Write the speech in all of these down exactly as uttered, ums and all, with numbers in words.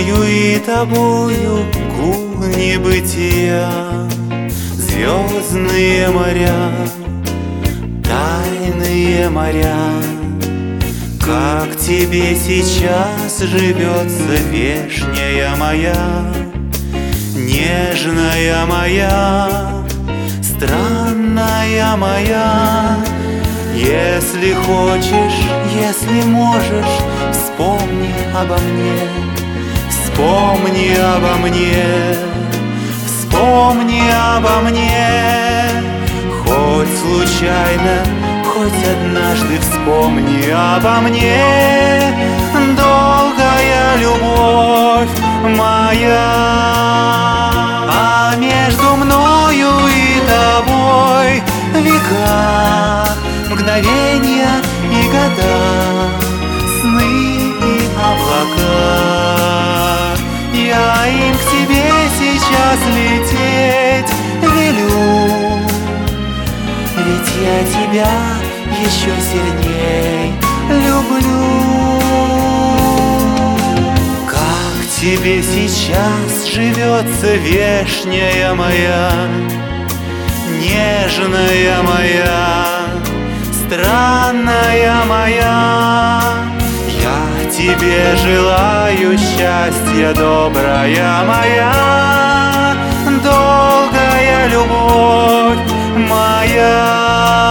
мною и тобою гул небытия, звездные моря, тайные моря. Как тебе сейчас живется, вешняя моя, нежная моя, странная моя? Если хочешь, если можешь, вспомни обо мне, вспомни обо мне, вспомни обо мне. Хоть случайно, хоть однажды вспомни обо мне, долгая любовь моя. А между мною и тобой века, мгновения и года, сны и облака. Я им к тебе сейчас лететь велю, ведь я тебя еще сильней люблю. Как тебе сейчас живется, вешняя моя, нежная моя, странная моя? Я тебе желаю счастья, добрая моя, долгая любовь моя.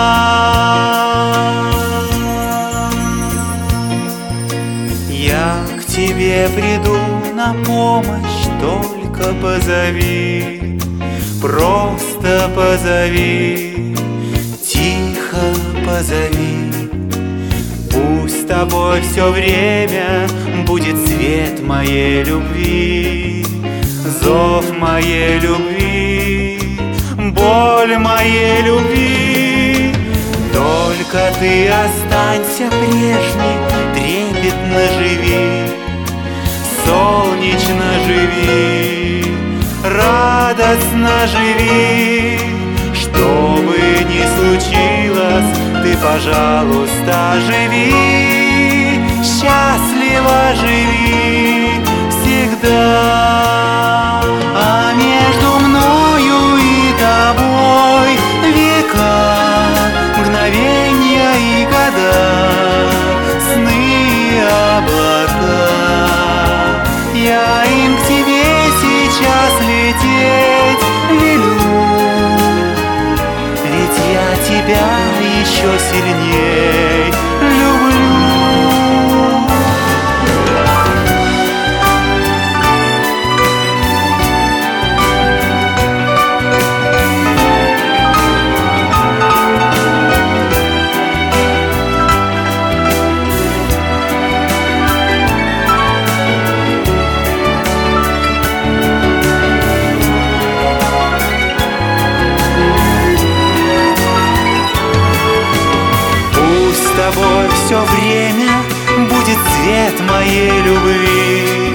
Я к тебе приду на помощь, только позови, просто позови, тихо позови. Пусть с тобой все время будет свет моей любви, зов моей любви, боль моей любви. Только ты останься прежней, трепетно живи, солнечно живи, радостно живи. Что бы ни случилось, ты, пожалуйста, живи, счастливо живи всегда. А между мною и тобой века, мгновения и года, сны и облака. Я им к тебе сейчас лететь велю, ведь я тебя еще сильней люблю. С тобой все время будет свет моей любви,